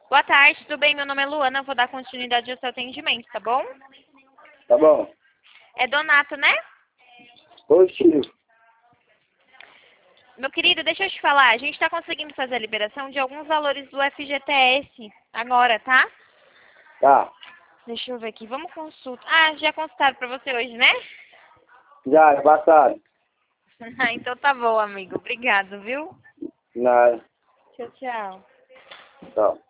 Boa tarde, tudo bem? Meu nome é Luana, eu vou dar continuidade ao seu atendimento, tá bom? Tá bom. É Donato, né? Positivo. Meu querido, deixa eu te falar, a gente está conseguindo fazer a liberação de alguns valores do FGTS agora, tá? Tá. Deixa eu ver aqui, vamos consultar. Ah, já consultaram pra você hoje, né? Já, é passado. Então tá bom, amigo. Obrigado, viu? Nada. Tchau, tchau. Tchau.